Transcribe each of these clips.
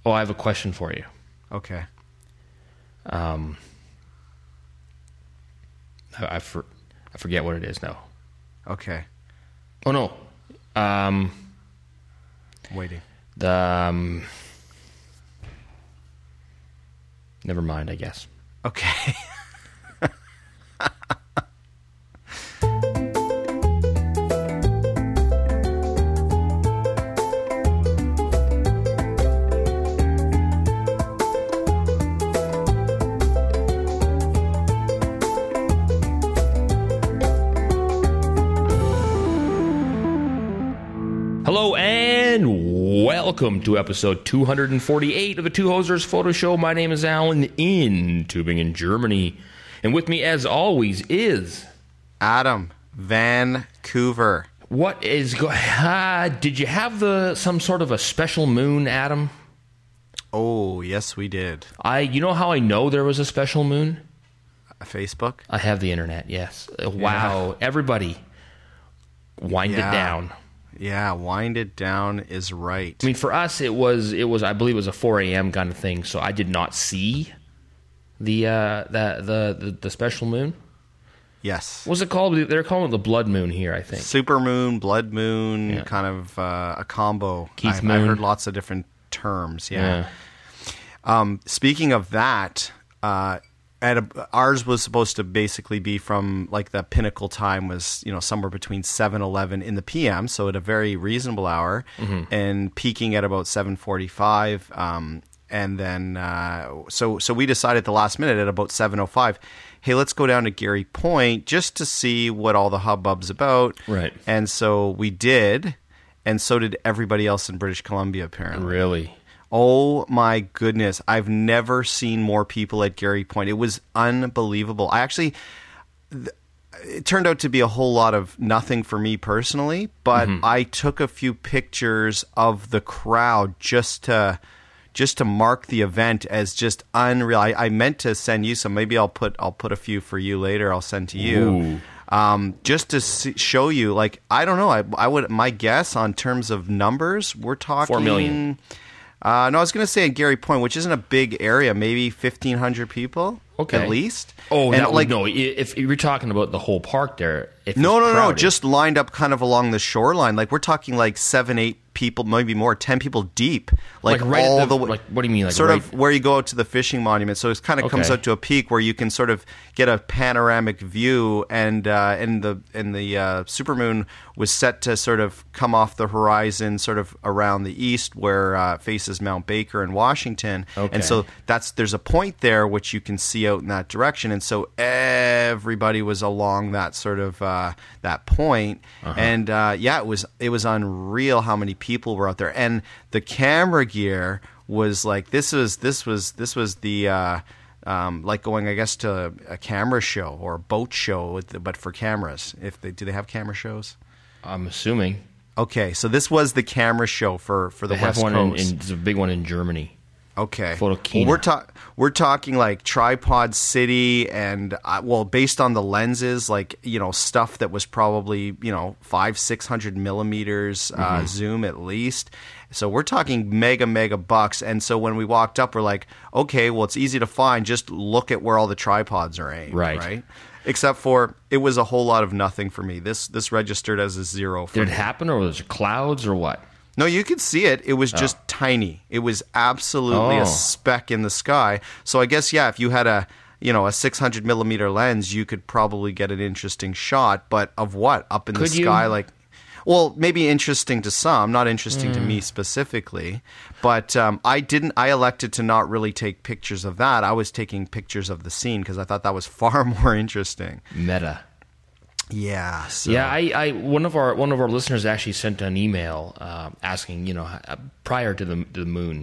Oh, I have a question for you. Okay. I forget what it is now. Okay. Oh no. Waiting. Never mind, I guess. Okay. Hello and welcome to episode 248 of the Two Hosers Photo Show. My name is Alan in Tübingen, Germany. And with me, as always, is... Adam, Vancouver. What is... did you have some sort of a special moon, Adam? Oh, yes, we did. You know how I know there was a special moon? Facebook? I have the internet, yes. Wow. Everybody, wind it down. Yeah, wind it down is right. I mean, for us, it was. I believe it was a 4 a.m. kind of thing. So I did not see the special moon. Yes. What's it called? They're calling it the blood moon here, I think. Super moon, blood moon, kind of a combo. Keith I've heard lots of different terms. Yeah. Speaking of that, ours was supposed to basically be from like the pinnacle time was, somewhere between 7:11 in the PM, so at a very reasonable hour, and peaking at about 7:45. And then so we decided at the last minute at about 7:05, hey, let's go down to Gary Point just to see what all the hubbub's about. Right. And so we did, and so did everybody else in British Columbia, apparently. Really? Oh my goodness. I've never seen more people at Gary Point. It was unbelievable. It turned out to be a whole lot of nothing for me personally, but I took a few pictures of the crowd just to mark the event as just unreal. I meant to send you some. Maybe I'll put a few for you later. I'll send to you. Just to show you, like, I don't know. I would, my guess on terms of numbers, we're talking 4 million. No, I was going to say at Gary Point, which isn't a big area, maybe 1,500 people, at least. Oh, and no. If you're talking about the whole park there, no, just lined up kind of along the shoreline. Like we're talking like 7, 8 people, maybe more, 10 people deep, like right all the way. Like, what do you mean? Like sort of where you go out to the fishing monument. So it kind of comes out to a peak where you can sort of get a panoramic view, and the supermoon was set to sort of come off the horizon, sort of around the east, where faces Mount Baker and Washington. Okay. And so there's a point there which you can see out in that direction, and so everybody was along that sort of that point, and it was unreal how many people were out there, and the camera gear was like this was the like going, I guess, to a camera show or a boat show, but for cameras. Do they have camera shows? I'm assuming. Okay, so this was the camera show for the West Coast. There's a big one in Germany. Okay. Photokina. Well, we're talking like Tripod City, and based on the lenses, like, stuff that was probably 500-600 millimeters zoom at least. So we're talking mega bucks. And so when we walked up, we're like, okay, well, it's easy to find. Just look at where all the tripods are aimed, right? Except for it was a whole lot of nothing for me. This registered as a 0 for me. Did it happen, or was it clouds, or what? No, you could see it. It was just tiny. It was absolutely a speck in the sky. So I guess, if you had a 600 millimeter lens, you could probably get an interesting shot. But of what? Up in the sky, like, well, maybe interesting to some, not interesting to me specifically. But I elected to not really take pictures of that. I was taking pictures of the scene because I thought that was far more interesting. Meta. Yeah. So. Yeah. One of our listeners actually sent an email asking, prior to the moon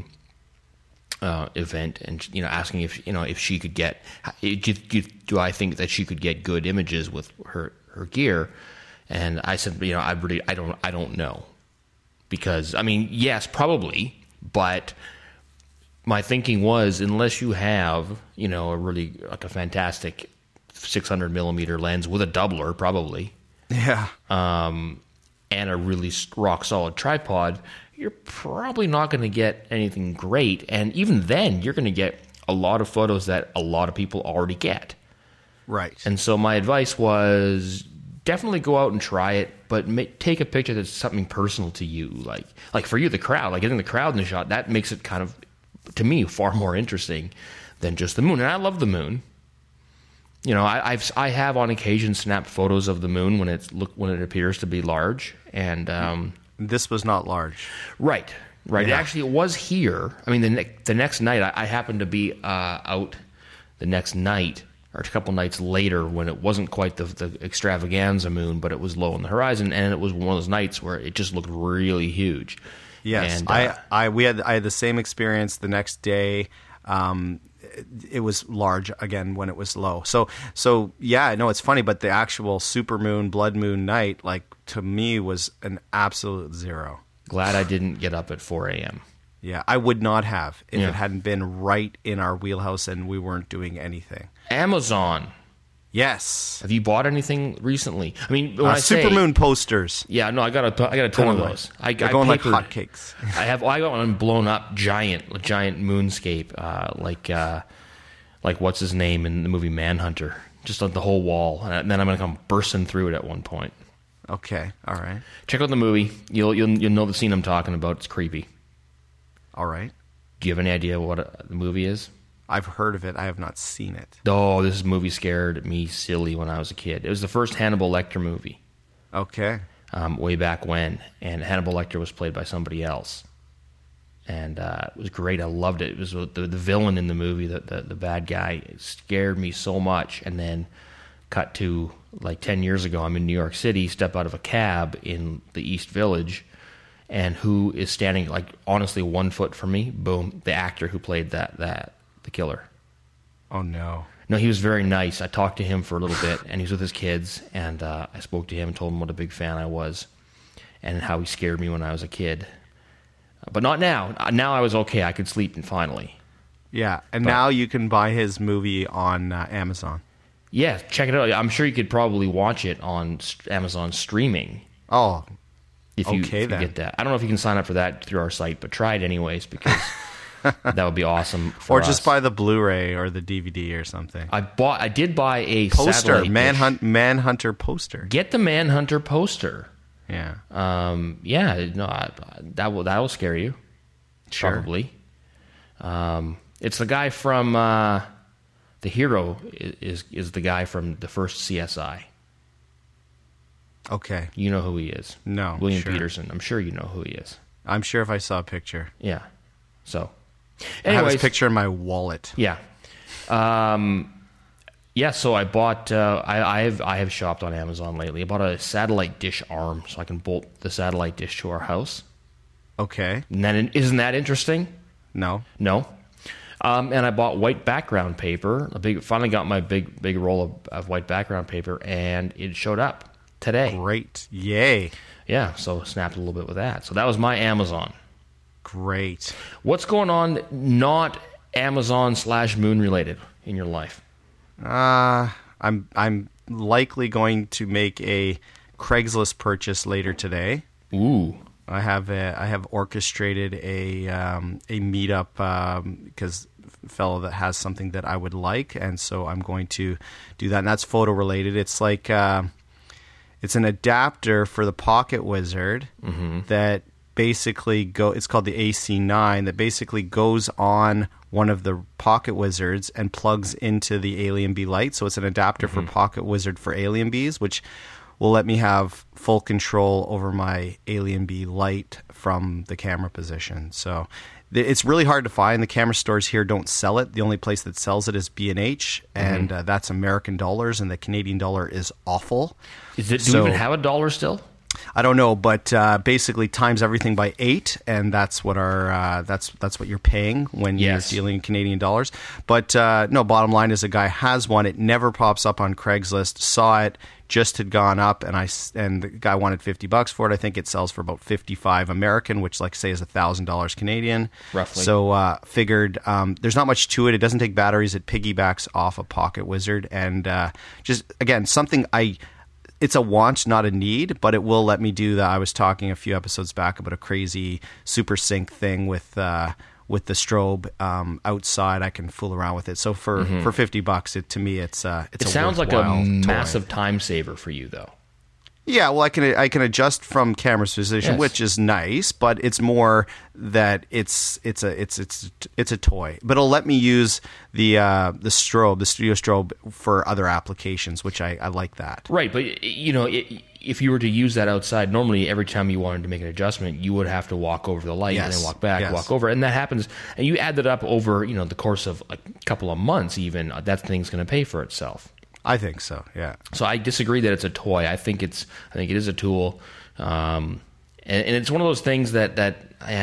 event, and asking if she could get. Do I think that she could get good images with her gear? And I said, I don't know, because I mean, yes, probably, but my thinking was, unless you have a really like a fantastic 600 millimeter lens with a doubler, probably. Yeah. And a really rock solid tripod, you're probably not going to get anything great. And even then, you're going to get a lot of photos that a lot of people already get. Right. And so my advice was definitely go out and try it, but take a picture that's something personal to you. Like for you, the crowd, like getting the crowd in the shot, that makes it kind of, to me, far more interesting than just the moon. And I love the moon. You know, I have on occasion snapped photos of the moon when it appears to be large. And this was not large. Right. Yeah. Actually, it was here. I mean, the next night, I happened to be out the next night, or a couple nights later, when it wasn't quite the extravaganza moon, but it was low on the horizon, and it was one of those nights where it just looked really huge. Yes, and, I had the same experience the next day. It was large again when it was low. So yeah, no, it's funny, but the actual supermoon, blood moon night, like to me, was an absolute zero. Glad I didn't get up at 4 a.m. Yeah, I would not have if it hadn't been right in our wheelhouse and we weren't doing anything. Amazon. Yes. Have you bought anything recently? I mean, when I say supermoon posters. Yeah, no, I got a ton of those. They're going like hotcakes. I got one blown up giant moonscape, like what's his name in the movie Manhunter, just on the whole wall, and then I'm gonna come bursting through it at one point. Okay, all right. Check out the movie. You'll know the scene I'm talking about. It's creepy. All right. Do you have any idea what the movie is? I've heard of it. I have not seen it. Oh, this movie scared me silly when I was a kid. It was the first Hannibal Lecter movie. Okay. Way back when, and Hannibal Lecter was played by somebody else, and it was great. I loved it. It was the villain in the movie, the bad guy. It scared me so much. And then cut to like 10 years ago, I'm in New York City, step out of a cab in the East Village, and who is standing like honestly 1 foot from me? Boom, the actor who played the killer. Oh no. No, he was very nice. I talked to him for a little bit, and he was with his kids, and I spoke to him and told him what a big fan I was and how he scared me when I was a kid. But not now. Now I was okay. I could sleep finally. Yeah, and now you can buy his movie on Amazon. Yeah, check it out. I'm sure you could probably watch it on Amazon streaming. Oh, if you get that. I don't know if you can sign up for that through our site, but try it anyways, because that would be awesome for us. Or just buy the Blu-ray or the DVD or something. I did buy a poster, Manhunter poster. Get the Manhunter poster. Yeah. That will scare you. Sure. Probably. It's the guy from the hero is the guy from the first CSI. Okay. You know who he is. No. William Peterson. I'm sure you know who he is. I'm sure if I saw a picture. Yeah. So, anyways, I have his picture in my wallet. Yeah. So I bought. I have shopped on Amazon lately. I bought a satellite dish arm so I can bolt the satellite dish to our house. Okay. And then, isn't that interesting? No. And I bought white background paper. Finally got my big roll of white background paper, and it showed up today. Great. Yay. Yeah, so snapped a little bit with that. So that was my Amazon. Great. What's going on not Amazon/moon related in your life? I'm likely going to make a Craigslist purchase later today. Ooh. I have orchestrated a meetup because a fellow that has something that I would like, and so I'm going to do that. And that's photo related. It's like it's an adapter for the Pocket Wizard that basically it's called the AC9, that basically goes on one of the Pocket Wizards and plugs into the Alien Bee light. So it's an adapter for Pocket Wizard for Alien Bees, which will let me have full control over my Alien Bee light from the camera position. So it's really hard to find. The camera stores here don't sell it. The only place that sells it is B&H, and that's American dollars, and the Canadian dollar is awful. Do we even have a dollar still? I don't know, but basically times everything by 8, and that's what that's what you're paying when you're dealing in Canadian dollars. But no, bottom line is a guy has one. It never pops up on Craigslist. Saw it, just had gone up, and the guy wanted $50 for it. I think it sells for about $55 American, which, like say, is $1,000 Canadian, roughly. So figured there's not much to it. It doesn't take batteries. It piggybacks off a Pocket Wizard, and just again something it's a want, not a need, but it will let me do that. I was talking a few episodes back about a crazy super sync thing with the strobe outside. I can fool around with it. So for $50, to me, it sounds like a massive time saver for you, though. Yeah, well, I can adjust from camera's position, which is nice, but it's more that it's a toy. But it'll let me use the strobe, the studio strobe, for other applications, which I like that. Right, but if you were to use that outside, normally every time you wanted to make an adjustment, you would have to walk over the light and then walk back, walk over, and that happens. And you add that up over the course of a couple of months, even that thing's going to pay for itself. I think so. Yeah. So I disagree that it's a toy. I think it is a tool, and it's one of those things that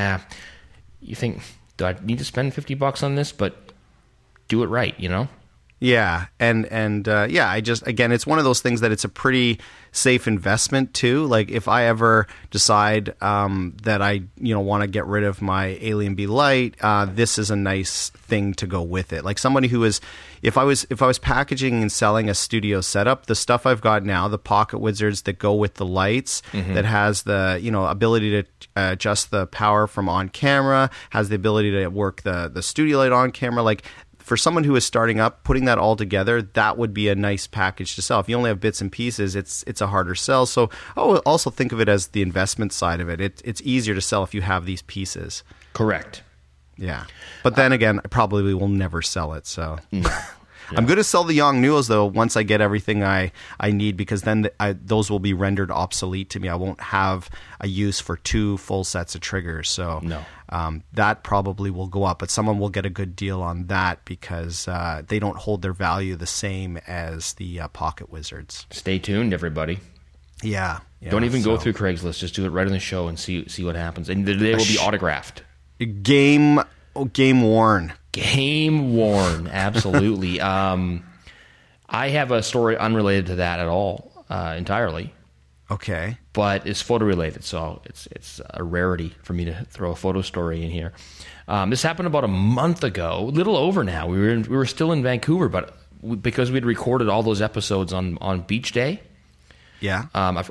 you think, do I need to spend $50 on this? But do it right, Yeah, and again, it's one of those things that it's a pretty safe investment too. Like if I ever decide that I want to get rid of my Alien B light, this is a nice thing to go with it. Like somebody who is, if I was packaging and selling a studio setup, the stuff I've got now, the Pocket Wizards that go with the lights, that has the ability to adjust the power from on camera, has the ability to work the studio light on camera, like. For someone who is starting up, putting that all together, that would be a nice package to sell. If you only have bits and pieces, it's a harder sell. So also think of it as the investment side of it. It's easier to sell if you have these pieces. Correct. Yeah. But then again, I probably will never sell it. So yeah. I'm going to sell the Yongnuos, though, once I get everything I need, because then those will be rendered obsolete to me. I won't have a use for 2 full sets of triggers. So that probably will go up, but someone will get a good deal on that because they don't hold their value the same as the Pocket Wizards. Stay tuned, everybody. Yeah. Don't even go through Craigslist. Just do it right on the show and see what happens. And they will be autographed. Game worn. Game worn, absolutely. I have a story unrelated to that at all, entirely. Okay, but it's photo related, so it's a rarity for me to throw a photo story in here. This happened about a month ago, a little over now. We were still in Vancouver, but because we'd recorded all those episodes on Beach Day. Yeah.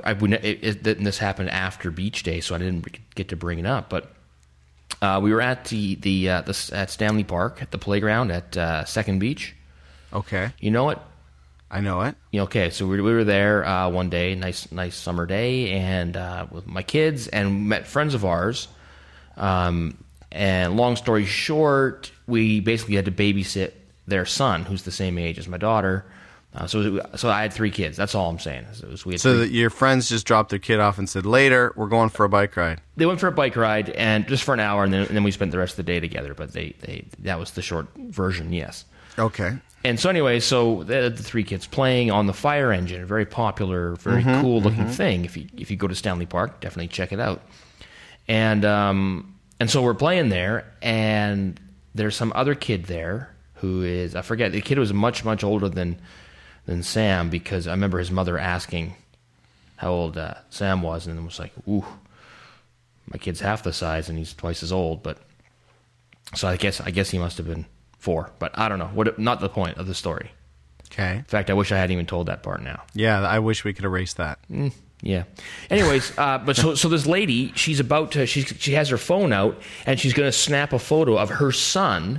This happened after Beach Day, so I didn't get to bring it up, but. We were at at Stanley Park at the playground at Second Beach. Okay, you know it. I know it. Okay, so we were there one day, nice summer day, and with my kids, and met friends of ours. And long story short, we basically had to babysit their son, who's the same age as my daughter. So I had 3 kids. That's all I'm saying. Your friends just dropped their kid off and said, later, we're going for a bike ride. They went for a bike ride, and just for an hour, and then we spent the rest of the day together. But that was the short version, yes. Okay. And so anyway, the 3 kids playing on the fire engine, a very popular, very cool-looking thing. If you go to Stanley Park, definitely check it out. And so we're playing there, and there's some other kid there who is, I forget, the kid was much, much older than Sam, because I remember his mother asking how old Sam was, and it was like, ooh, my kid's half the size and he's twice as old. But so I guess he must have been 4, but I don't know. Not the point of the story. Okay. In fact, I wish I hadn't even told that part now. Yeah, I wish we could erase that. Yeah. Anyways, but so this lady, she's about to, she has her phone out, and she's going to snap a photo of her son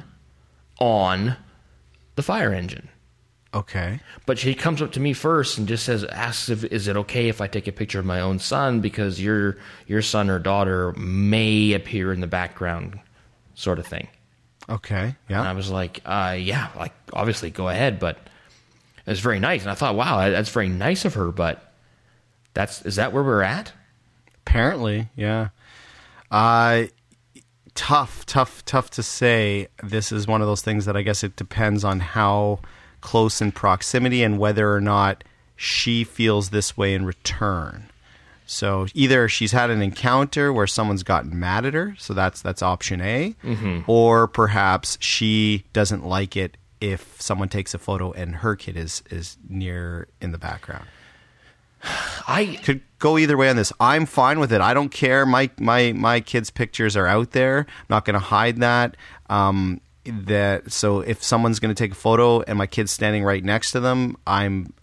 on the fire engine. Okay. But she comes up to me first and just asks if is it okay if I take a picture of my own son, because your son or daughter may appear in the background, sort of thing. Okay. Yeah. And I was like, yeah, like obviously go ahead, but it was very nice. And I thought, wow, that's very nice of her, but is that where we're at? Apparently, yeah. Tough to say. This is one of those things that I guess it depends on how close in proximity and whether or not she feels this way in return. So either she's had an encounter where someone's gotten mad at her, so that's option A, or perhaps she doesn't like it if someone takes a photo and her kid is near in the background. I could go either way on this. I'm fine with it. I don't care. My kids' pictures are out there. I'm not going to hide that. So if someone's going to take a photo and my kid's standing right next to them, I'm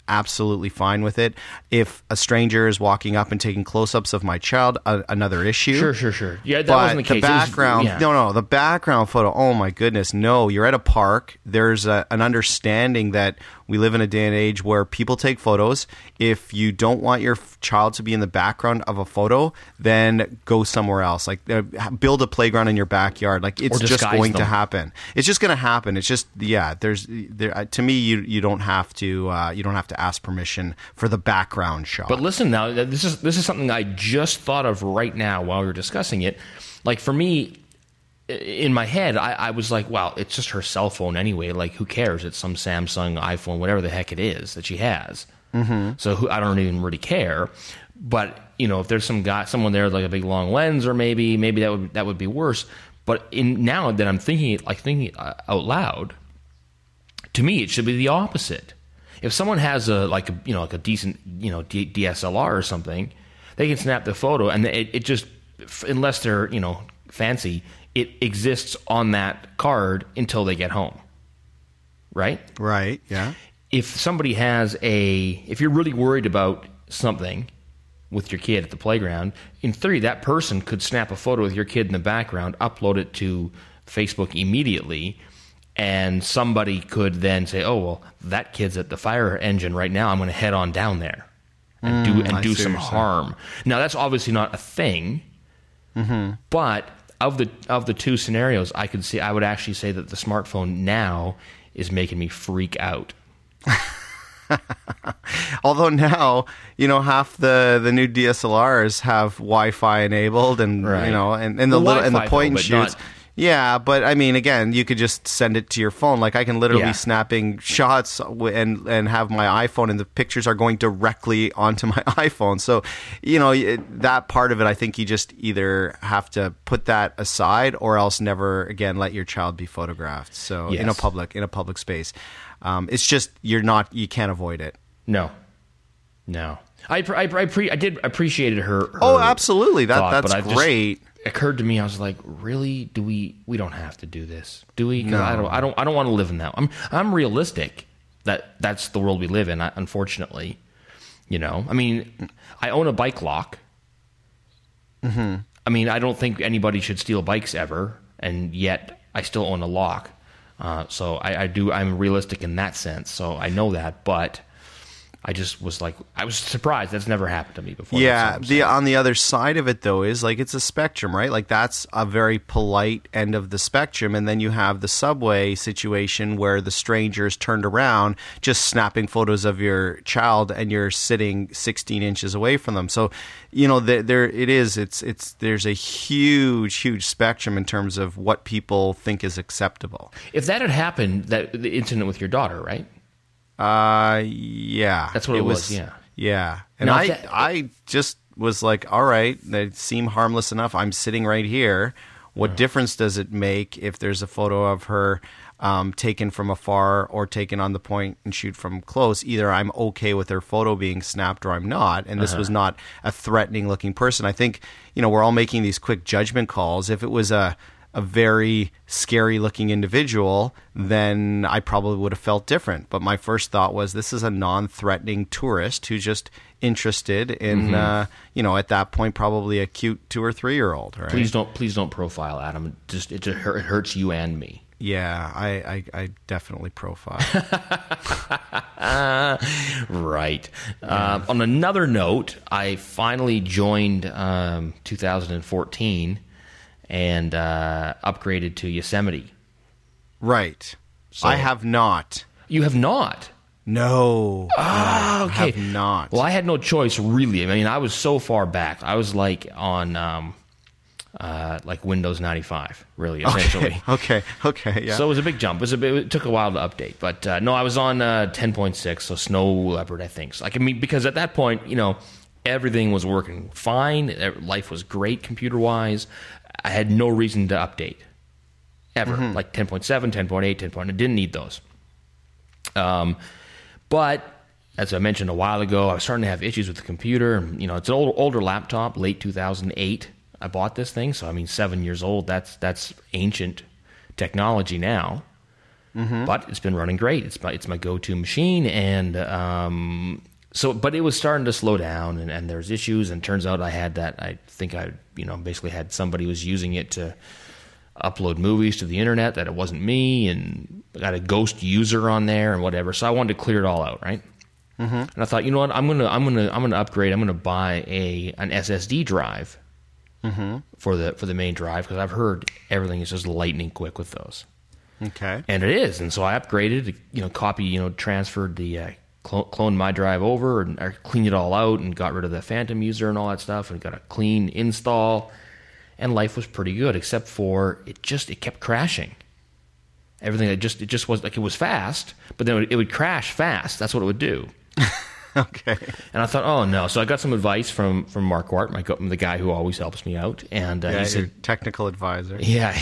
absolutely fine with it. If a stranger is walking up and taking close-ups of my child, another issue. Sure. Yeah, that wasn't the case. The background, the background photo, oh my goodness, no. You're at a park. There's an understanding that we live in a day and age where people take photos. If you don't want your child to be in the background of a photo, then go somewhere else. Like build a playground in your backyard. Like it's just going to happen. It's just going to happen. It's just to me you don't have to ask permission for the background shot. But listen now, this is something I just thought of right now while we were discussing it. Like for me, in my head, I was like, well, it's just her cell phone anyway. Like, who cares? It's some Samsung, iPhone, whatever the heck it is that she has. Mm-hmm. So I don't even really care. But if there's someone there with like a big long lens, or maybe that would be worse. But now that I'm thinking out loud, to me, it should be the opposite. If someone has a decent DSLR or something, they can snap the photo, and it just, unless they're fancy, it exists on that card until they get home. Right? Right, yeah. If somebody if you're really worried about something with your kid at the playground, in theory, that person could snap a photo with your kid in the background, upload it to Facebook immediately, and somebody could then say, oh, well, that kid's at the fire engine right now. I'm going to head on down there and do some harm. Now, that's obviously not a thing, but of the two scenarios, I would actually say that the smartphone now is making me freak out. Although now, half the new DSLRs have Wi-Fi enabled, and right. And the little and the point and shoots. Yeah, but I mean, again, you could just send it to your phone. Like I can literally be snapping shots and have my iPhone, and the pictures are going directly onto my iPhone. So, that part of it, I think you just either have to put that aside, or else never again let your child be photographed. So in a public space, it's just you can't avoid it. No. I did appreciated her. Oh, absolutely. That's great. Occurred to me, I was like, really? Do we don't have to do this, do we? Because No. I don't want to live in that. I'm realistic that's the world we live in. Unfortunately, I mean, I own a bike lock. Mm-hmm. I mean, I don't think anybody should steal bikes ever, and yet I still own a lock. So I'm realistic in that sense. So I know that, but I just was like, I was surprised. That's never happened to me before. Yeah, on the other side of it, though, is like it's a spectrum, right? Like that's a very polite end of the spectrum. And then you have the subway situation where the stranger is turned around just snapping photos of your child, and you're sitting 16 inches away from them. So, there it is. There's a huge spectrum in terms of what people think is acceptable. If that had happened, the incident with your daughter, right? Yeah. That's what it was, yeah. Yeah. And now, I just was like, all right, they seem harmless enough. I'm sitting right here. What difference does it make if there's a photo of her taken from afar or taken on the point and shoot from close? Either I'm okay with her photo being snapped or I'm not. And this was not a threatening looking person. I think, we're all making these quick judgment calls. If it was a very scary looking individual, then I probably would have felt different. But my first thought was, this is a non-threatening tourist who's just interested in, at that point, probably a cute 2 or 3 year old. Right? Please don't profile Adam. It hurts you and me. Yeah, I definitely profile. Right. On another note, I finally joined 2014. And upgraded to Yosemite. Right. So, I have not. You have not? No. Oh, okay. I have not. Well, I had no choice, really. I mean, I was so far back. I was like on like Windows 95, really, essentially. Okay, yeah. So it was a big jump. It took a while to update. But no, I was on 10.6, so Snow Leopard, I think. So, because at that point, everything was working fine. Life was great computer-wise. I had no reason to update, ever. Like 10.7, 10.8, 10.9. I didn't need those. But, as I mentioned a while ago, I was starting to have issues with the computer. It's an older laptop, late 2008. I bought this thing, so 7 years old. That's ancient technology now. but it's been running great. It's my go-to machine, and but it was starting to slow down, and there's issues. And turns out I think I basically had somebody who was using it to upload movies to the internet, that it wasn't me, and got a ghost user on there and whatever. So I wanted to clear it all out, right? And I thought, you know what, I'm gonna upgrade. I'm gonna buy an SSD drive for the main drive, because I've heard everything is just lightning quick with those. Okay. And it is, and so I upgraded. Transferred the cloned my drive over, and I cleaned it all out and got rid of the Phantom user and all that stuff, and got a clean install. And life was pretty good, except for it kept crashing. Everything it just was like, it was fast, but then it would crash fast. That's what it would do. Okay. And I thought, oh no. So I got some advice from Mark Wart, the guy who always helps me out, and he said, your technical advisor. Yeah,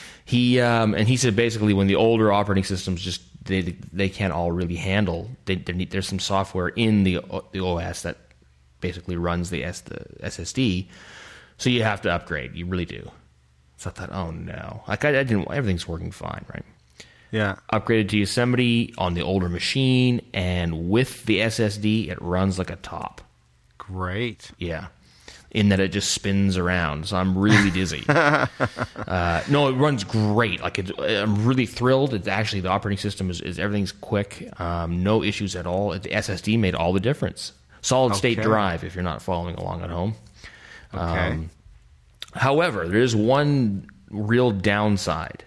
he said basically when the older operating systems just they can't all really handle. There's some software in the OS that basically runs the SSD. So you have to upgrade. You really do. So I thought, oh no, like I didn't. Everything's working fine, right? Yeah. Upgraded to Yosemite on the older machine, and with the SSD, it runs like a top. Great. Yeah. In that it just spins around, so I'm really dizzy. No, it runs great. I'm really thrilled. It's actually, the operating system is everything's quick. No issues at all. The SSD made all the difference. Solid state drive, if you're not following along at home. Okay. However, there is one real downside.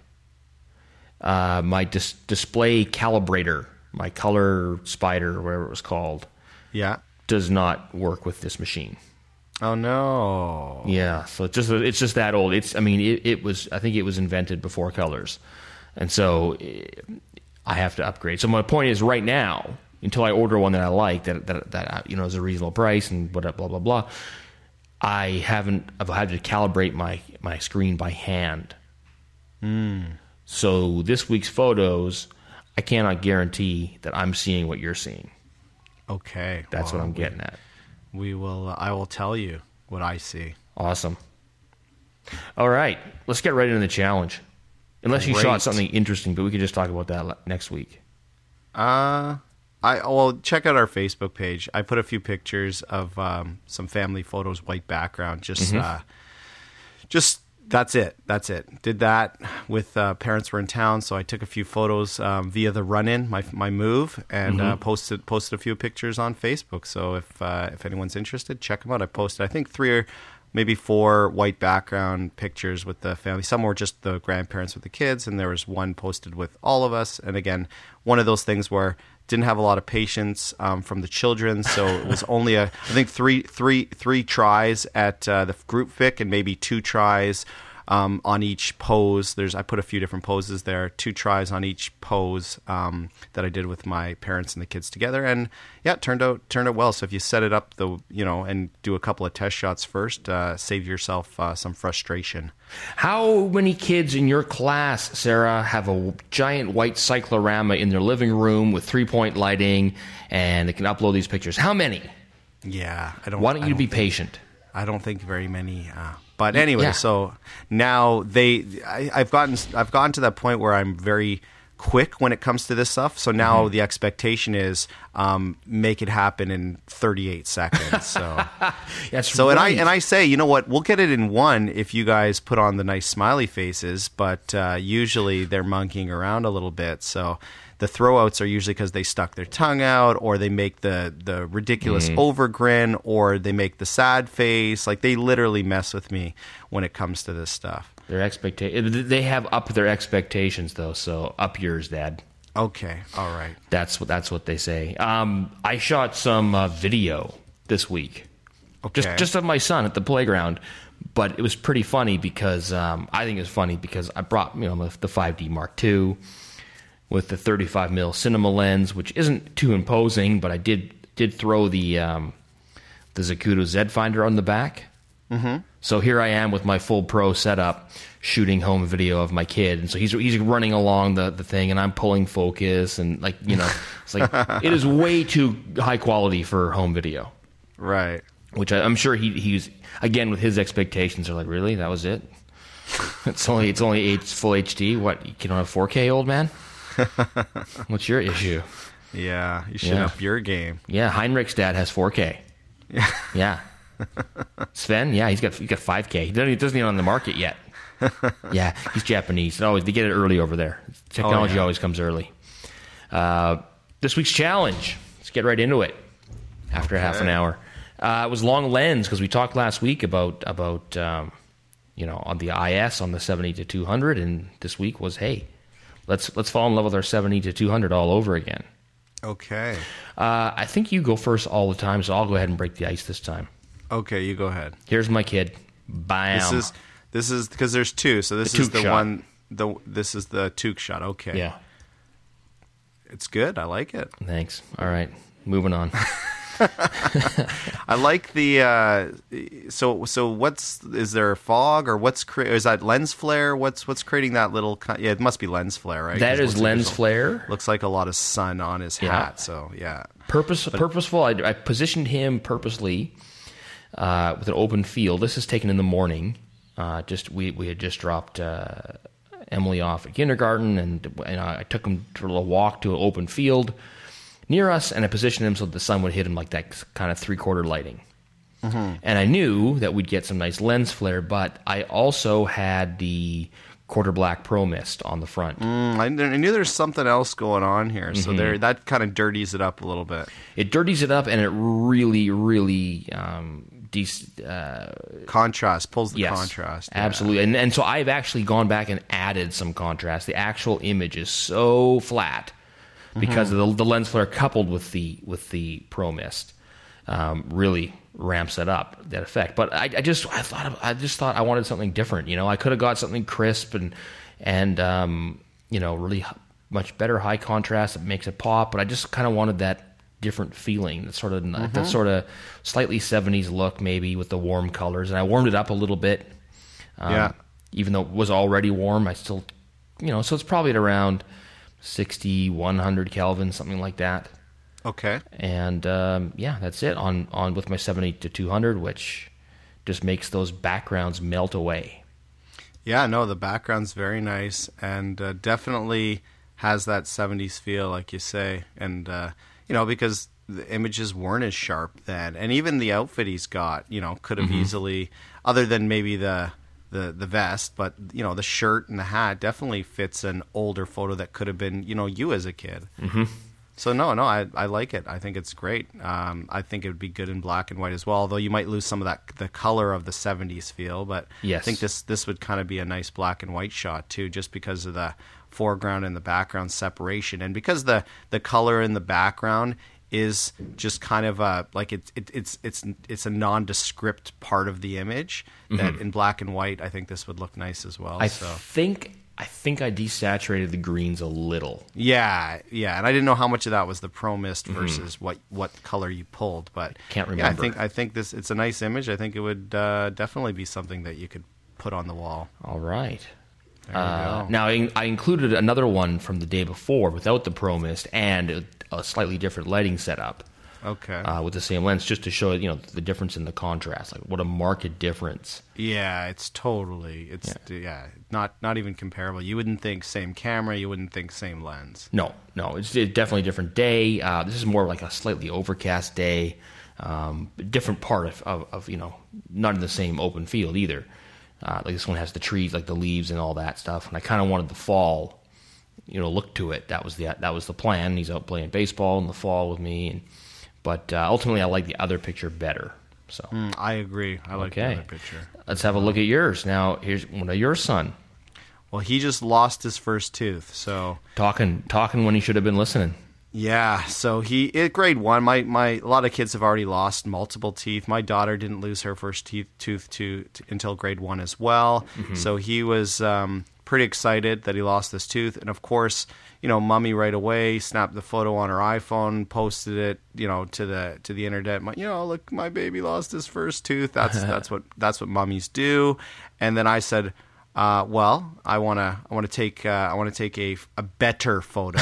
My display calibrator, my Color Spider, or whatever it was called, does not work with this machine. Oh no! Yeah, so it's just that old. I think it was invented before colors, and so I have to upgrade. So my point is, right now, until I order one that I like, that is a reasonable price and blah blah blah blah, I've had to calibrate my screen by hand. So this week's photos, I cannot guarantee that I'm seeing what you're seeing. Okay, that's what I'm getting at. I will tell you what I see. Awesome. All right, let's get right into the challenge. Unless you shot something interesting, but we could just talk about that next week. Check out our Facebook page. I put a few pictures of some family photos, white background. Just that's it. Did that with parents were in town, so I took a few photos via the run-in, my move, and posted a few pictures on Facebook. So if anyone's interested, check them out. I posted, I think, 3 or maybe 4 white background pictures with the family. Some were just the grandparents with the kids, and there was one posted with all of us. And again, one of those things where didn't have a lot of patience from the children, so it was only I think three tries at the group pic, and maybe 2 tries on each pose. I put a few different poses there, 2 tries on each pose that I did with my parents and the kids together, and yeah, it turned out well. So if you set it up and do a couple of test shots first, save yourself some frustration. How many kids in your class, Sarah, have a giant white cyclorama in their living room with 3-point lighting, and they can upload these pictures? How many? Yeah, Why don't you be patient? I don't think very many. But anyway, So now I've gotten to that point where I'm very quick when it comes to this stuff. So now the expectation is make it happen in 38 seconds. So that's right. And I say, you know what? We'll get it in 1 if you guys put on the nice smiley faces. But usually they're monkeying around a little bit. So the throwouts are usually because they stuck their tongue out, or they make the ridiculous overgrin, or they make the sad face. Like, they literally mess with me when it comes to this stuff. They have upped their expectations, though. So up yours, Dad. Okay, all right. That's what they say. I shot some video this week, just of my son at the playground. But it was pretty funny because I think it's funny because I brought the 5D Mark II. With the 35mm cinema lens, which isn't too imposing, but I did throw the Zacuto Z Finder on the back. So here I am with my full pro setup, shooting home video of my kid, and so he's running along the thing, and I'm pulling focus, and it's like it is way too high quality for home video, right? Which I'm sure he's again with his expectations are like, really, that was it? It's only full HD. What, you don't have 4K, old man? What's your issue? Yeah, you should up your game. Yeah, Heinrich's dad has 4K. Yeah. Sven, yeah, he's got 5K. He doesn't even on the market yet. Yeah, he's Japanese. They get it early over there. Technology always comes early. This week's challenge. Let's get right into it. After half an hour, it was long lens because we talked last week about on the IS on the 70-200, and this week was let's fall in love with our 70-200 all over again. Okay. I think you go first all the time, so I'll go ahead and break the ice this time. Okay, you go ahead. Here's my kid. Bam. This is because there's two, so this is the shot. one. This is the Took shot. Okay. Yeah. It's good. I like it. Thanks. All right. Moving on. I like the so is there fog or is that lens flare? What's creating that little it must be lens flare, right? That is lens flare. Looks like a lot of sun on his hat, so yeah. Purposeful. I positioned him purposely with an open field. This is taken in the morning. We had just dropped Emily off at kindergarten, and I took him for a little walk to an open field near us, and I positioned him so the sun would hit him like that kind of 3/4 lighting. Mm-hmm. And I knew that we'd get some nice lens flare, but I also had the quarter black Pro Mist on the front. I knew there's something else going on here, so that kind of dirties it up a little bit. It dirties it up, and it really, really contrast, pulls the contrast. Yeah. Absolutely. And so I've actually gone back and added some contrast. The actual image is so flat because of the lens flare coupled with the Pro Mist really ramps it up, that effect. But I just thought I wanted something different. I could have got something crisp and really much better high contrast that makes it pop, but I just kind of wanted that different feeling, that sort of slightly 70s look, maybe with the warm colors. And I warmed it up a little bit. Even though it was already warm, I still, so it's probably at around 60, 100 Kelvin, something like that. Okay. And that's it on with my 70-200, which just makes those backgrounds melt away. Yeah, no, the background's very nice and definitely has that 70s feel, like you say. And because the images weren't as sharp then, and even the outfit he's got, could have easily, other than maybe the vest, but the shirt and the hat definitely fits an older photo that could have been you as a kid. Mm-hmm. So no, I like it. I think it's great. I think it would be good in black and white as well, although you might lose some of the color of the 70s feel. But yes. I think this would kind of be a nice black and white shot too, just because of the foreground and the background separation, and because the color in the background is just kind of it's a nondescript part of the image that in black and white I think this would look nice as well. I think I desaturated the greens a little. Yeah, and I didn't know how much of that was the Pro Mist versus what color you pulled, but can't remember. Yeah, I think it's a nice image. I think it would definitely be something that you could put on the wall. All right. There you go. Now I included another one from the day before without the Pro Mist and a slightly different lighting setup. Okay. With the same lens, just to show the difference in the contrast, like what a marked difference. Yeah, it's not even comparable. You wouldn't think same camera, you wouldn't think same lens. No, it's definitely a different day. This is more like a slightly overcast day, different part of not in the same open field either. Like this one has the trees, like the leaves and all that stuff, and I kind of wanted the fall, look to it. That was the plan. He's out playing baseball in the fall with me, but ultimately I like the other picture better. So I agree. I like the other picture. Let's have a look at yours. Now, here's one of your son. Well, he just lost his first tooth, so talking when he should have been listening. Yeah, so he at grade 1. My a lot of kids have already lost multiple teeth. My daughter didn't lose her first tooth until grade 1 as well. Mm-hmm. So he was pretty excited that he lost this tooth, and of course, Mommy right away snapped the photo on her iPhone, posted it, to the internet. Look, my baby lost his first tooth. That's what mummies do. And then I said, well, I want to take a better photo.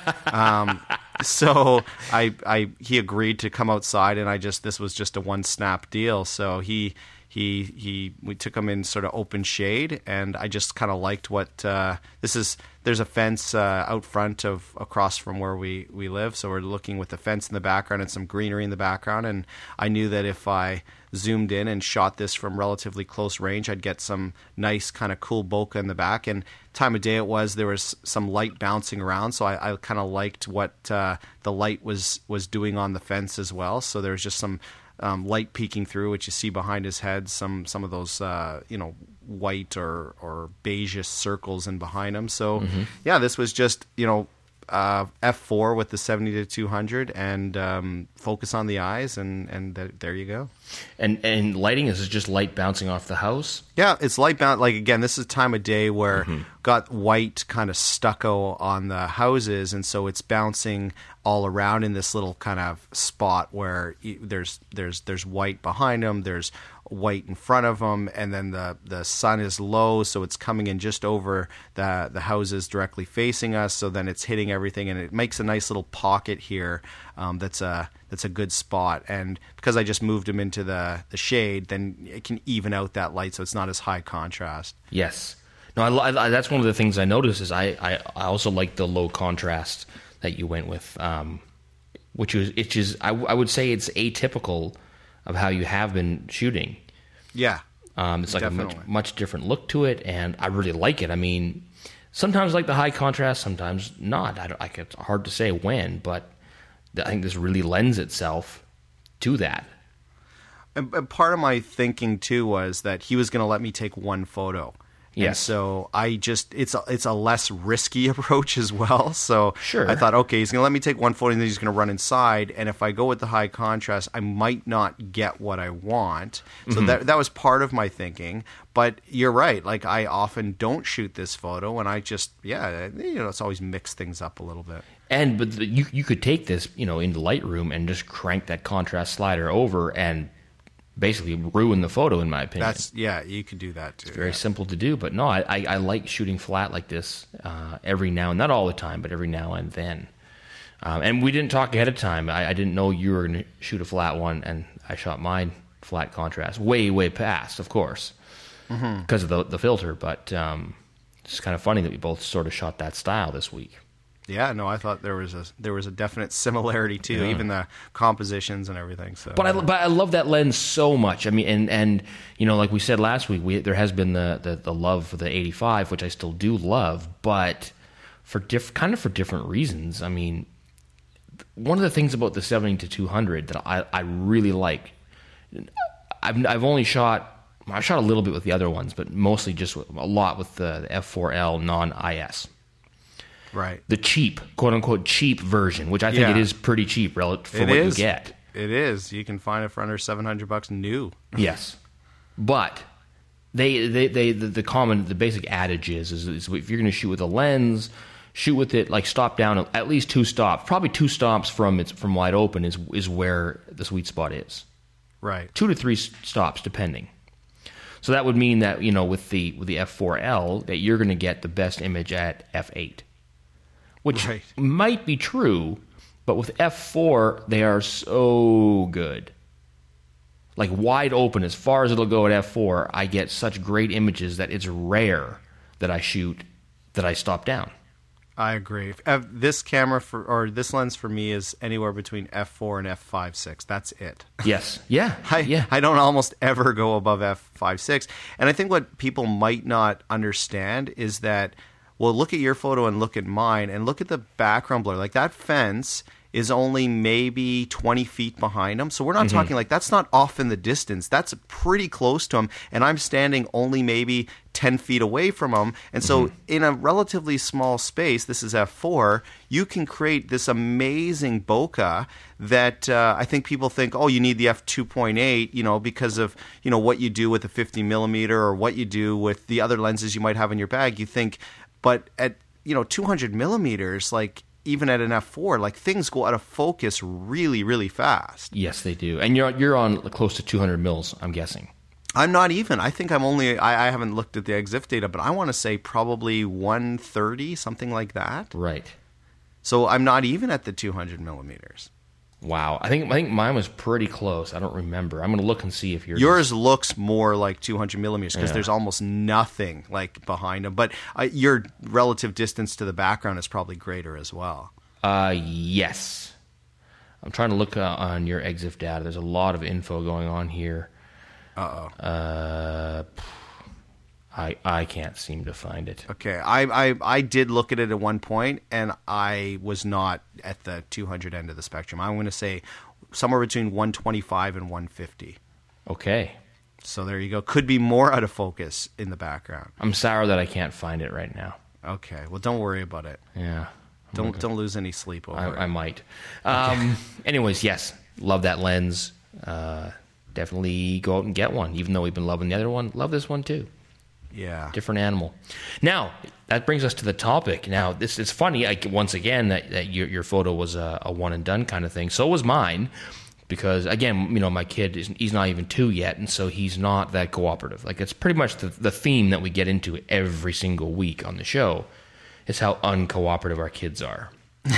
So he agreed to come outside, and this was just a one snap deal. So he we took him in sort of open shade, and I just kind of liked what there's a fence out front across from where we live, so we're looking with the fence in the background and some greenery in the background, and I knew that if I zoomed in and shot this from relatively close range, I'd get some nice kind of cool bokeh in the back. And time of day it was, there was some light bouncing around, so I kind of liked what the light was doing on the fence as well. So there was just some light peeking through, which you see behind his head, some of those white or beigeish circles in behind him. So yeah, this was just f4 with the 70-200 and focus on the eyes, and there you go. And lighting, is just light bouncing off the house? Yeah, it's light bound. Like, again, this is a time of day where got white kind of stucco on the houses, and so it's bouncing all around in this little kind of spot where there's white behind them, there's white in front of them, and then the sun is low, so it's coming in just over the houses directly facing us. So then it's hitting everything, and it makes a nice little pocket here. That's a good spot, and because I just moved him into the shade, then it can even out that light, so it's not as high contrast. Yes. No, I that's one of the things I noticed is I also like the low contrast that you went with, which is I would say it's atypical of how you have been shooting. Yeah, it's like a much different look to it, and I really like it. I mean, sometimes I like the high contrast, sometimes not. It's hard to say when, but I think this really lends itself to that. And part of my thinking too was that he was going to let me take one photo. Yes. And so it's a less risky approach as well. So sure. I thought, okay, he's going to let me take one photo and then he's going to run inside. And if I go with the high contrast, I might not get what I want. So that was part of my thinking. But you're right. Like, I often don't shoot this photo, and I just, it's always mix things up a little bit. But you could take this, into Lightroom and just crank that contrast slider over and basically ruin the photo, in my opinion. You could do that too. It's very simple to do, but no, I like shooting flat like this every now and not all the time, but every now and then. And we didn't talk ahead of time. I didn't know you were going to shoot a flat one, and I shot mine flat contrast, way past, of course, because of the filter. But it's kind of funny that we both sort of shot that style this week. Yeah, no, I thought there was a definite similarity too, even the compositions and everything. So, but I love that lens so much. I mean, and like we said last week, there has been the love for the 85, which I still do love, but for different reasons. I mean, one of the things about the 70-200 that I really like, I've only shot a little bit with the other ones, but mostly just a lot with the F4L non-IS. Right. The cheap, quote-unquote, cheap version, which I think it is pretty cheap relative for what you get. It is. You can find it for under $700 new. Yes. But the basic adage is if you're going to shoot with a lens, shoot with it, like, stop down at least 2 stops. Probably 2 stops from wide open is where the sweet spot is. Right. 2 to 3 stops, depending. So that would mean that, with the F4L, that you're going to get the best image at F8. Which might be true, but with F4, they are so good. Like, wide open, as far as it'll go at F4, I get such great images that it's rare that I shoot that I stop down. I agree. This camera this lens for me is anywhere between F4 and F5.6. That's it. Yes. Yeah. I don't almost ever go above F5.6. And I think what people might not understand is that, well, look at your photo and look at mine and look at the background blur. Like, that fence is only maybe 20 feet behind him. So we're not talking like that's not off in the distance. That's pretty close to him. And I'm standing only maybe 10 feet away from him. And so in a relatively small space, this is F4, you can create this amazing bokeh that I think people think, oh, you need the F2.8, because of, what you do with the 50 millimeter or what you do with the other lenses you might have in your bag. You think, but at 200 millimeters, like, even at an F4, like, things go out of focus really, really fast. Yes, they do. And you're on close to 200 mils, I'm guessing. I'm not even. I think I'm only. I haven't looked at the EXIF data, but I want to say probably 130, something like that. Right. So I'm not even at the 200 millimeters. Wow. I think mine was pretty close. I don't remember. I'm going to look and see if yours looks more like 200 millimeters because there's almost nothing like behind them. But your relative distance to the background is probably greater as well. Yes. I'm trying to look on your EXIF data. There's a lot of info going on here. I can't seem to find it. Okay, I did look at it at one point, and I was not at the 200 end of the spectrum. I'm going to say somewhere between 125 and 150. Okay. So there you go. Could be more out of focus in the background. I'm sorry that I can't find it right now. Okay, well, don't worry about it. Yeah. Don't lose any sleep over it. I might. Anyways, yes, love that lens. Definitely go out and get one. Even though we've been loving the other one, love this one too. Yeah. Different animal. Now, that brings us to the topic. Now, it's funny, once again, that your photo was a one and done kind of thing. So was mine, because, again, my kid, he's not even 2 yet, and so he's not that cooperative. Like, it's pretty much the theme that we get into every single week on the show, is how uncooperative our kids are.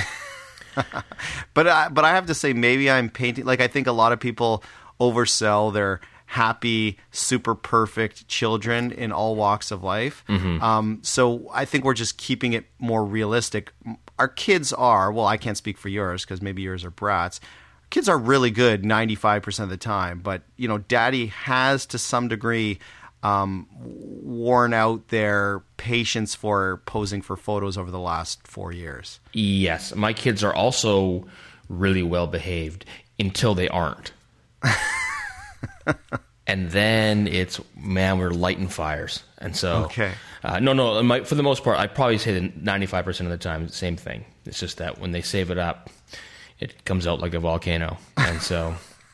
But I have to say, maybe I'm painting, like, I think a lot of people oversell their happy, super perfect children in all walks of life. Mm-hmm. So I think we're just keeping it more realistic. Our kids are, well, I can't speak for yours because maybe yours are brats. Kids are really good 95% of the time, but daddy has to some degree worn out their patience for posing for photos over the last 4 years. Yes, my kids are also really well behaved until they aren't. And then we're lighting fires. And so, okay. No, for the most part, I'd probably say that 95% of the time, the same thing. It's just that when they save it up, it comes out like a volcano. And so,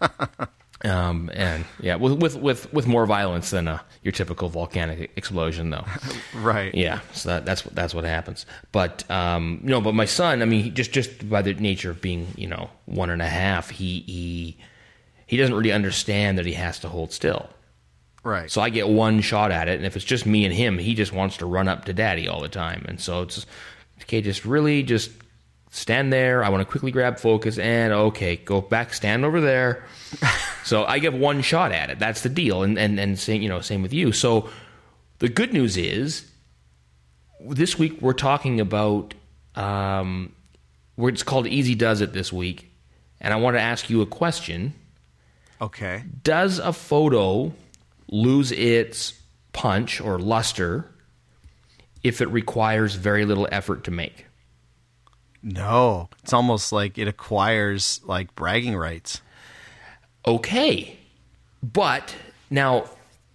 and yeah, with more violence than your typical volcanic explosion, though. Right. Yeah. So that's what happens. But but my son, I mean, just by the nature of being 1.5, he doesn't really understand that he has to hold still. Right. So I get one shot at it, and if it's just me and him, he just wants to run up to daddy all the time. And so it's okay, just stand there. I want to quickly grab focus, and okay, go back, stand over there. So I get one shot at it. That's the deal. And same with you. So the good news is, this week we're talking about it's called Easy Does It this week, and I want to ask you a question. Okay. Does a photo lose its punch or luster if it requires very little effort to make? No. It's almost like it acquires like bragging rights. Okay. But now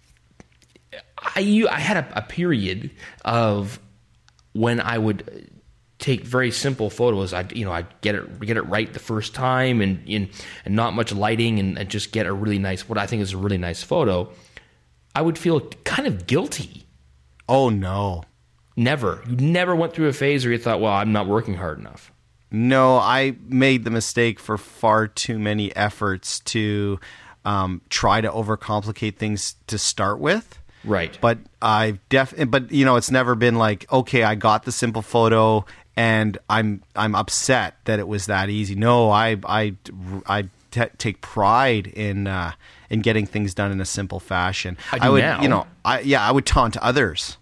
I had a period of when I would take very simple photos. I'd get it right the first time, and not much lighting, and just get a really nice, what I think is a really nice photo. I would feel kind of guilty. Oh no. Never. You never went through a phase where you thought, well, I'm not working hard enough. No, I made the mistake for far too many efforts to try to overcomplicate things to start with. Right. But it's never been like, okay, I got the simple photo and I'm upset that it was that easy. No, I take pride in getting things done in a simple fashion. I would now. I would taunt others.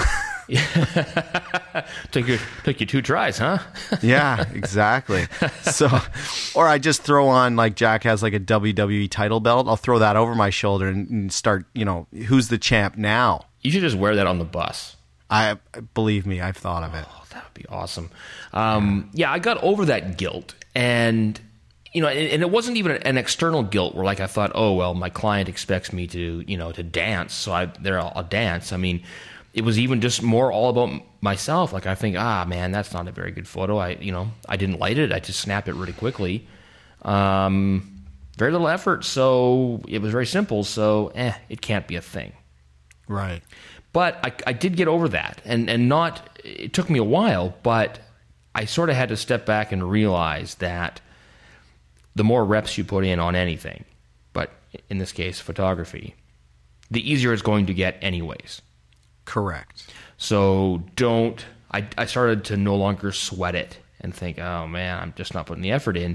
Took you 2 tries, huh? Yeah, exactly. So, or I just throw on, like, Jack has like a WWE title belt. I'll throw that over my shoulder and start, who's the champ now? You should just wear that on the bus. Believe me, I've thought of it. Oh, that would be awesome. Yeah, I got over that guilt, and and it wasn't even an external guilt where, like, I thought, oh well, my client expects me to to dance, so I'll dance. I mean, it was even just more all about myself. Like, I think, man, that's not a very good photo. I didn't light it. I just snapped it really quickly. Very little effort, so it was very simple. So, it can't be a thing. Right. But I did get over that, and it took me a while, but I sort of had to step back and realize that the more reps you put in on anything, but in this case, photography, the easier it's going to get anyways. Correct. So I started to no longer sweat it and think, oh man, I'm just not putting the effort in.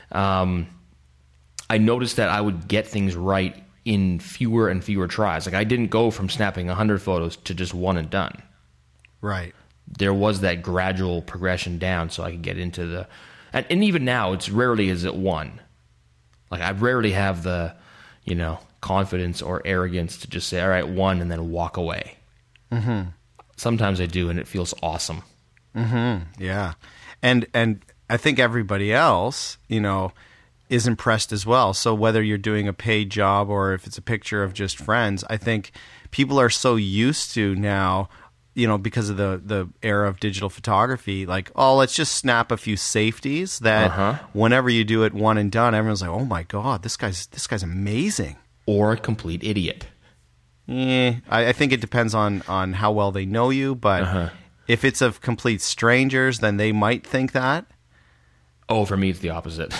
I noticed that I would get things right in fewer and fewer tries. Like I didn't go from snapping 100 photos to just one and done. Right. There was that gradual progression down so I could get into the... And even now, it's rarely is it one. Like I rarely have the, confidence or arrogance to just say, all right, one, and then walk away. Mm-hmm. Sometimes I do, and it feels awesome. Mm-hmm. Yeah. And I think everybody else, is impressed as well. So whether you're doing a paid job or if it's a picture of just friends, I think people are so used to now, because of the era of digital photography, like, oh, let's just snap a few safeties that whenever you do it one and done, everyone's like, oh my God, this guy's amazing. Or a complete idiot. I think it depends on how well they know you, but if it's of complete strangers, then they might think that. Oh, for me, it's the opposite.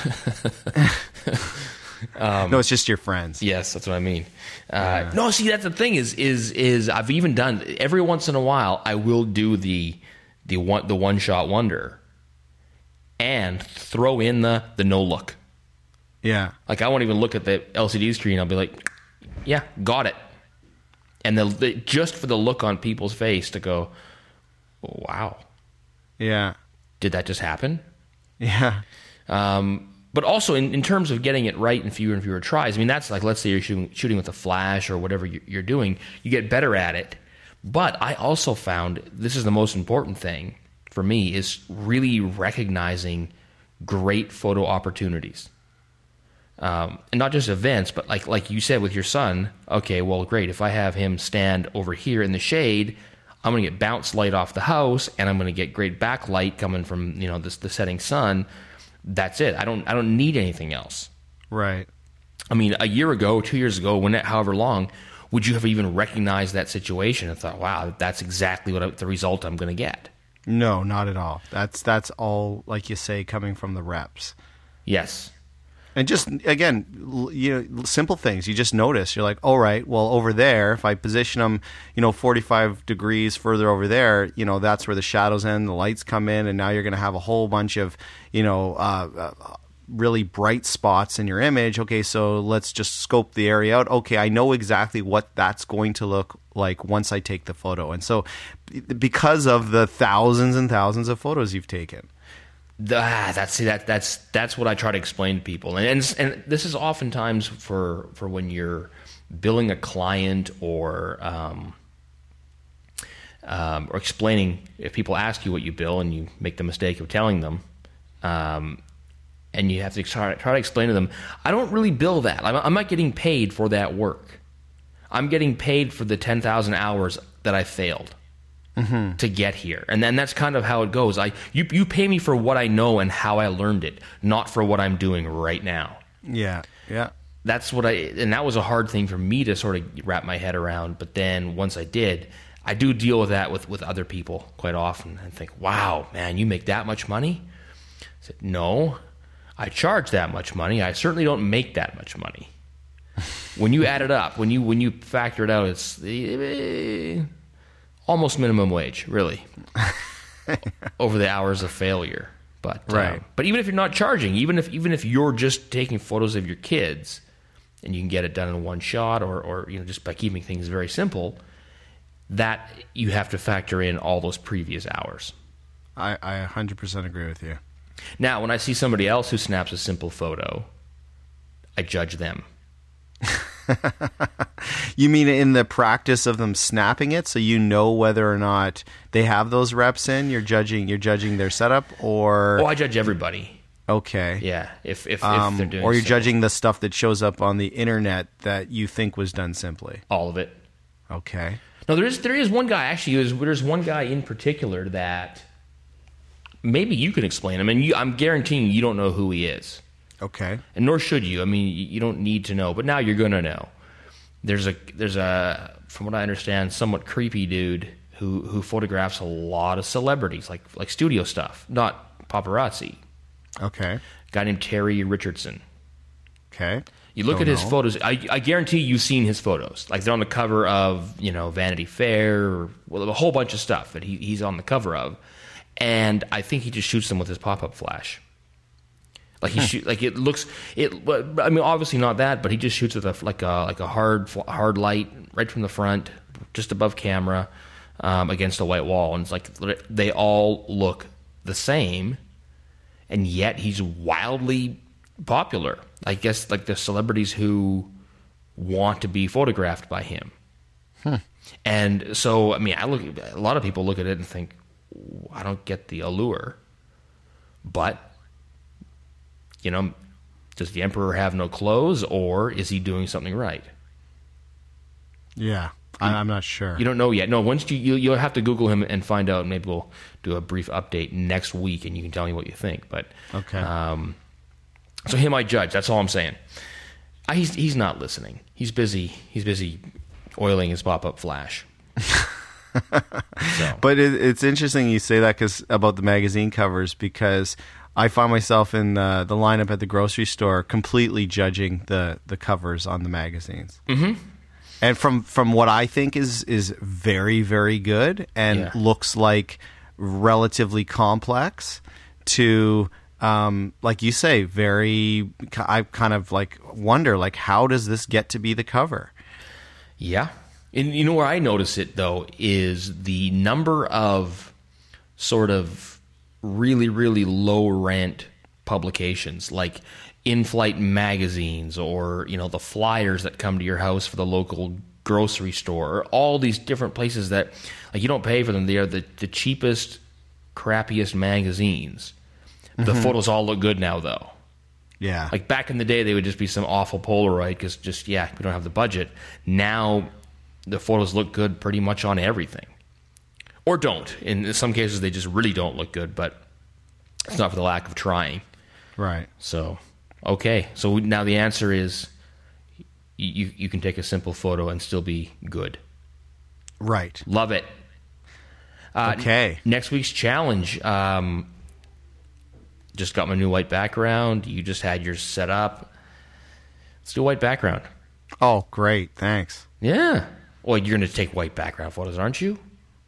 No, it's just your friends. Yes, that's what I mean. No, see, that's the thing is I've even done every once in a while. I will do the one shot wonder, and throw in the no look. Yeah, like I won't even look at the LCD screen. I'll be like, yeah, got it, and just for the look on people's face to go, oh, wow, yeah, did that just happen? Yeah. But also in terms of getting it right in fewer and fewer tries, I mean, that's like, let's say you're shooting with a flash or whatever you're doing, you get better at it. But I also found, this is the most important thing for me, is really recognizing great photo opportunities. And not just events, but like you said with your son, okay, well, great. If I have him stand over here in the shade, I'm going to get bounce light off the house, and I'm going to get great backlight coming from the setting sun. That's it. I don't need anything else. Right. I mean, a year ago, 2 years ago, however long, would you have even recognized that situation and thought, wow, that's exactly the result I'm going to get? No, not at all. That's all, like you say, coming from the reps. Yes. And just, again, simple things. You just notice. You're like, all right, well, over there, if I position them, 45 degrees further over there, that's where the shadows end, the lights come in, and now you're going to have a whole bunch of, really bright spots in your image. Okay, so let's just scope the area out. Okay, I know exactly what that's going to look like once I take the photo. And so because of the thousands and thousands of photos you've taken. That's what I try to explain to people, and this is oftentimes for when you're billing a client or explaining, if people ask you what you bill and you make the mistake of telling them, and you have to try to explain to them, I don't really bill that. I'm not getting paid for that work. I'm getting paid for the 10,000 hours that I failed. Mm-hmm. To get here, and then that's kind of how it goes. You pay me for what I know and how I learned it, not for what I'm doing right now. Yeah. That's what and that was a hard thing for me to sort of wrap my head around. But then once I did, I do deal with that with other people quite often and think, wow, man, you make that much money? I said, no, I charge that much money. I certainly don't make that much money. When you add it up, when you factor it out, it's almost minimum wage, really, over the hours of failure. But right. But even if you're not charging, even if you're just taking photos of your kids, and you can get it done in one shot, or just by keeping things very simple, that you have to factor in all those previous hours. I 100% agree with you. Now, when I see somebody else who snaps a simple photo, I judge them. You mean in the practice of them snapping it, so you know whether or not they have those reps in? You're judging their setup, or... Oh, I judge everybody. Okay. Yeah, if they're doing... Or you're judging the stuff that shows up on the internet that you think was done simply? All of it. Okay. No, there is one guy, actually, there's one guy in particular that maybe you can explain him, and I'm guaranteeing you don't know who he is. Okay. And nor should you. I mean, you don't need to know, but now you're going to know. There's a, from what I understand, somewhat creepy dude who photographs a lot of celebrities, like studio stuff, not paparazzi. Okay. A guy named Terry Richardson. Okay. You look at his photos. I guarantee you've seen his photos. Like they're on the cover of Vanity Fair, or a whole bunch of stuff that he's on the cover of, and I think he just shoots them with his pop-up flash. Like like it looks. I mean, obviously not that, but he just shoots with a hard light right from the front, just above camera, against a white wall, and it's like they all look the same, and yet he's wildly popular. I guess like the celebrities who want to be photographed by him. And so, I mean, a lot of people look at it and think, I don't get the allure. But, you know, does the emperor have no clothes, or is he doing something right? Yeah, I'm not sure. You don't know yet. No, once you'll have to Google him and find out. Maybe we'll do a brief update next week, and you can tell me what you think. But okay. So him I judge. That's all I'm saying. He's not listening. He's busy. He's busy oiling his pop-up flash. So. But it's interesting you say that about the magazine covers, because I find myself in the lineup at the grocery store completely judging the covers on the magazines. Mm-hmm. And from what I think is very, very good and looks like relatively complex to, like you say, I kind of like wonder, like, how does this get to be the cover? Yeah. And you know where I notice it, though, is the number of sort of really, really low rent publications, like in-flight magazines, or, you know, the flyers that come to your house for the local grocery store, or all these different places that, like, you don't pay for them. They are the cheapest, crappiest magazines. Mm-hmm. The photos all look good now, though. Yeah. Like back in the day, they would just be some awful Polaroid because we don't have the budget. Now the photos look good pretty much on everything. Or don't. In some cases, they just really don't look good, but it's not for the lack of trying. Right. So, okay. So now the answer is you can take a simple photo and still be good. Right. Love it. Okay. Next week's challenge. Just got my new white background. You just had yours set up. Let's do a white background. Oh, great. Thanks. Yeah. Well, you're going to take white background photos, aren't you?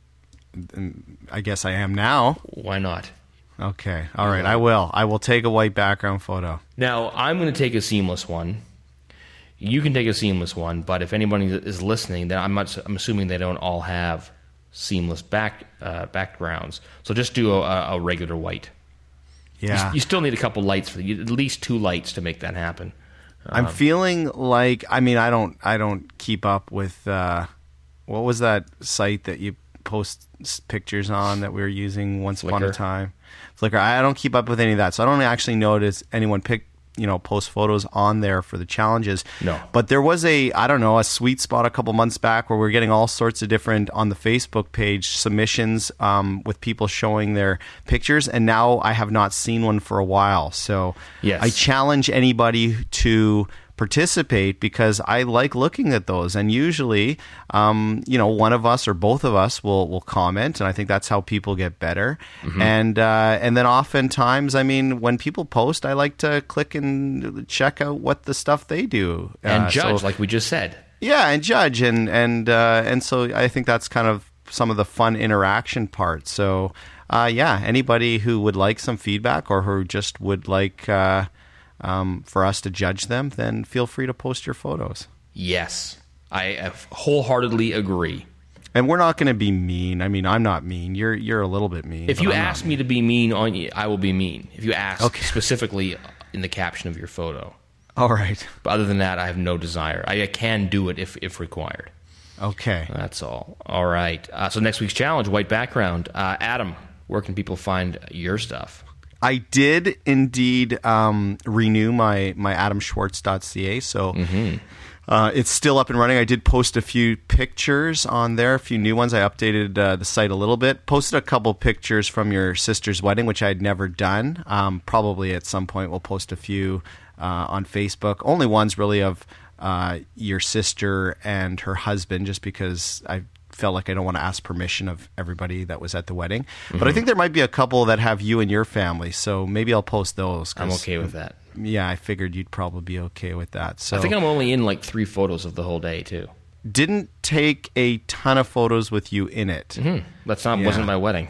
I guess I am now. Why not? Okay. All right. I will. I will take a white background photo. Now, I'm going to take a seamless one. You can take a seamless one, but if anybody is listening, then I'm assuming they don't all have seamless backgrounds. So just do a regular white. Yeah. You still need a couple lights at least 2 lights to make that happen. I'm feeling like, I mean, I don't keep up with what was that site that you post pictures on that we were using once upon a time? Flickr. I don't keep up with any of that, so I don't actually notice anyone post photos on there for the challenges. No. But there was a sweet spot a couple months back where we're getting all sorts of different, on the Facebook page, submissions with people showing their pictures, and now I have not seen one for a while. So yes. I challenge anybody to participate, because I like looking at those, and usually one of us or both of us will comment, and I think that's how people get better. Mm-hmm. And then oftentimes, I mean, when people post, I like to click and check out what the stuff they do and judge, like we just said. Yeah, and judge, and so I think that's kind of some of the fun interaction part. So anybody who would like some feedback, or who just would like for us to judge them, then feel free to post your photos. Yes, I wholeheartedly agree. And we're not going to be mean. I mean, I'm not mean. You're a little bit mean. If you ask me to be mean on you, I will be mean. If you ask specifically in the caption of your photo. All right. But other than that, I have no desire. I can do it if required. Okay. That's all. All right. So next week's challenge, white background. Adam, where can people find your stuff? I did indeed renew my adamschwartz.ca, so it's still up and running. I did post a few pictures on there, a few new ones. I updated the site a little bit. Posted a couple pictures from your sister's wedding, which I had never done. Probably at some point we'll post a few on Facebook. Only ones really of your sister and her husband, just because I felt like I don't want to ask permission of everybody that was at the wedding. Mm-hmm. But I think there might be a couple that have you and your family, so maybe I'll post those. I'm okay with that. Yeah, I figured you'd probably be okay with that. So I think I'm only in like 3 photos of the whole day, too. Didn't take a ton of photos with you in it. Mm-hmm. That's not wasn't my wedding.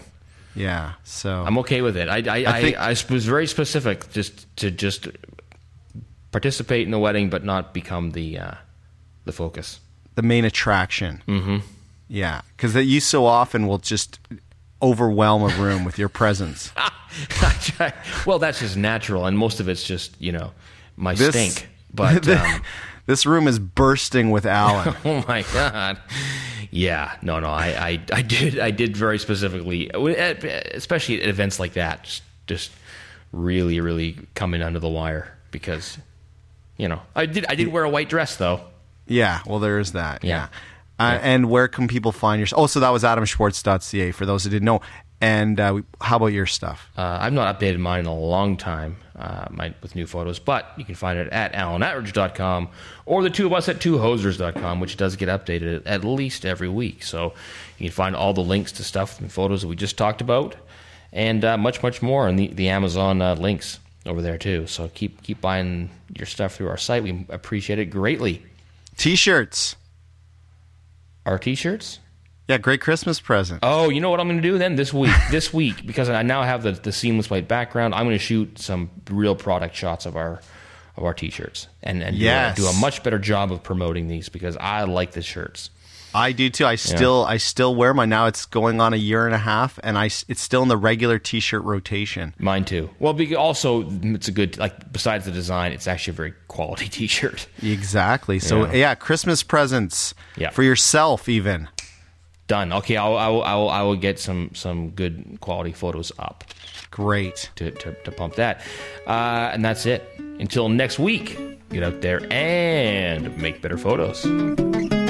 Yeah, so I'm okay with it. I was very specific, just participate in the wedding, but not become the focus, the main attraction. Mm-hmm. Yeah, because you so often will just overwhelm a room with your presence. Well, that's just natural, and most of it's just my stink. But this room is bursting with Alan. Oh my God! Yeah, no, I did very specifically, especially at events like that, just really, really coming under the wire because I did wear a white dress though. Yeah, well, there is that. Yeah. And where can people find your? Oh, so that was adamschwartz.ca for those who didn't know. And how about your stuff? I've not updated mine in a long time with new photos, but you can find it at alanettridge.com or the two of us at twohosers.com, which does get updated at least every week. So you can find all the links to stuff and photos that we just talked about and much, much more in the Amazon links over there too. So keep buying your stuff through our site. We appreciate it greatly. T-shirts. Our T-shirts? Yeah, great Christmas present. Oh, you know what I'm going to do then this week, because I now have the seamless white background. I'm going to shoot some real product shots of our T-shirts and do a much better job of promoting these because I like the shirts. I do too. I still wear mine now. It's going on a year and a half, and it's still in the regular T-shirt rotation. Mine too. Well, also it's a good besides the design, it's actually a very quality T-shirt. Exactly. So Christmas presents for yourself even. Done. Okay, I will get some good quality photos up. Great. To pump that. And that's it. Until next week, get out there and make better photos.